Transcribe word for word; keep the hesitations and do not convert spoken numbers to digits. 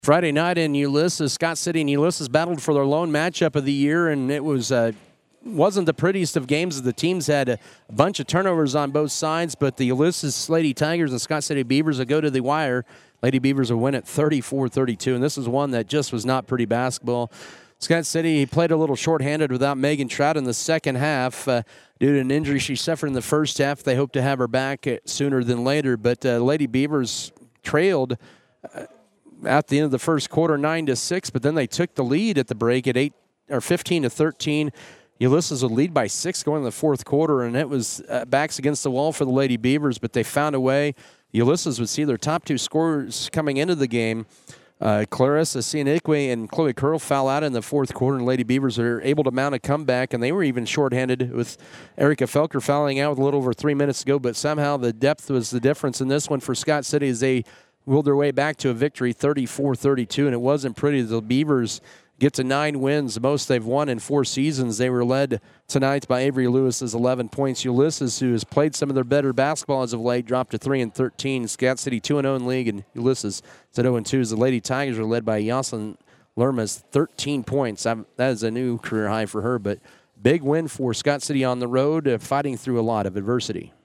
Friday night in Ulysses, Scott City and Ulysses battled for their lone matchup of the year, and it was uh, wasn't the prettiest of games as the teams had a bunch of turnovers on both sides, but the Ulysses Lady Tigers and Scott City Beavers will go to the wire. Lady Beavers will win at thirty-four thirty-two, and this is one that just was not pretty basketball. Scott City played a little shorthanded without Megan Trout in the second half uh, due to an injury she suffered in the first half. They hope to have her back sooner than later, but uh, Lady Beavers trailed uh, at the end of the first quarter, nine to six, but then they took the lead at the break at eight or fifteen to thirteen. Ulysses would lead by six going in the fourth quarter, and it was uh, backs against the wall for the Lady Beavers, but they found a way. Ulysses would see their top two scorers coming into the game. Uh, Clarissa Sianikwe and Chloe Curl foul out in the fourth quarter, and Lady Beavers are able to mount a comeback, and they were even shorthanded with Erica Felker fouling out with a little over three minutes to go, but somehow the depth was the difference in this one for Scott City as they willed their way back to a victory, thirty-four thirty-two, and it wasn't pretty. The Beavers get to nine wins, the most they've won in four seasons. They were led tonight by Avery Lewis's eleven points. Ulysses, who has played some of their better basketball as of late, dropped to three and thirteen. Scott City two and oh in league, and Ulysses at oh and two. As the Lady Tigers are led by Yoselin Lerma's thirteen points. That is a new career high for her, but big win for Scott City on the road, uh, fighting through a lot of adversity.